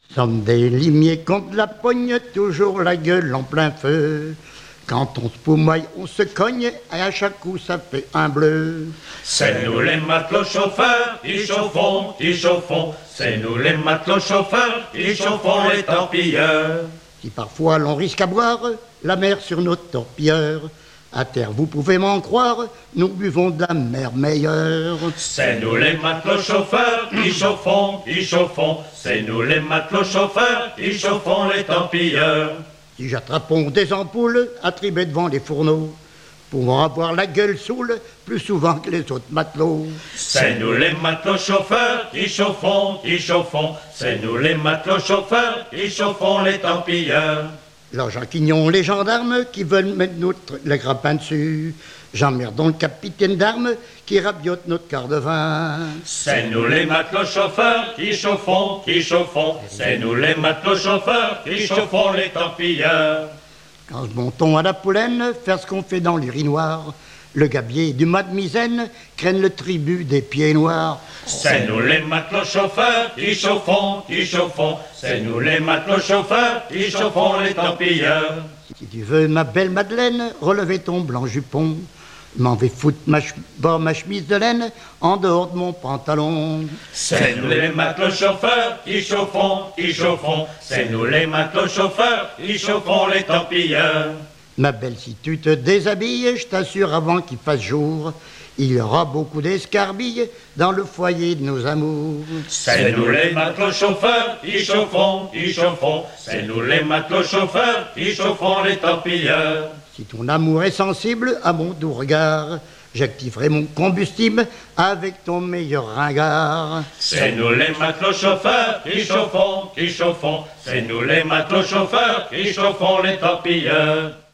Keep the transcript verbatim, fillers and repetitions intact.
Sommes des limiers contre la pogne, toujours la gueule en plein feu. Quand on se poumaille, on se cogne, et à chaque coup ça fait un bleu. C'est nous les matelots chauffeurs, qui chauffons, qui chauffons. C'est nous les matelots chauffeurs, qui chauffons les torpilleurs. Si parfois l'on risque à boire la mer sur notre torpilleur, à terre vous pouvez m'en croire, nous buvons de la mer meilleure. C'est nous les matelots chauffeurs, qui chauffons, qui chauffons. C'est nous les matelots chauffeurs, qui chauffons les torpilleurs. Si j'attrapons des ampoules attribées devant les fourneaux, pouvons avoir la gueule saoule plus souvent que les autres matelots. C'est nous les matelots chauffeurs, qui chauffons, qui chauffons. C'est nous les matelots chauffeurs, qui chauffons les torpilleurs. L'enquignon, les gendarmes qui veulent mettre notre, le grappin dessus. J'emmerdons le capitaine d'armes qui rabiote notre quart de vin. C'est nous les matelots chauffeurs qui chauffons, qui chauffons. C'est nous les matelots chauffeurs qui chauffons les torpilleurs. Quand nous montons à la Poulaine, faire ce qu'on fait dans l'urinoir, le gabier du mât de misaine craignent le tribut des pieds noirs. C'est nous les matelots chauffeurs qui chauffons, qui chauffons. C'est nous les matelots chauffeurs qui chauffons les torpilleurs. Si tu veux, ma belle Madeleine, relevez ton blanc jupon. M'en vais foutre ma, ch bas ma chemise de laine en dehors de mon pantalon. C'est nous les matelots chauffeurs qui chauffons, qui chauffons. C'est nous les matelots chauffeurs qui chauffons les torpilleurs. Ma belle, si tu te déshabilles, je t'assure avant qu'il fasse jour, il y aura beaucoup d'escarbilles dans le foyer de nos amours. C'est nous les matelots chauffeurs qui chauffons, qui chauffons. C'est nous les matelots chauffeurs qui chauffons les torpilleurs. Si ton amour est sensible à mon doux regard, j'activerai mon combustible avec ton meilleur ringard. C'est nous les matelots chauffeurs qui chauffons, qui chauffons. C'est nous les matelots chauffeurs qui chauffons les torpilleurs.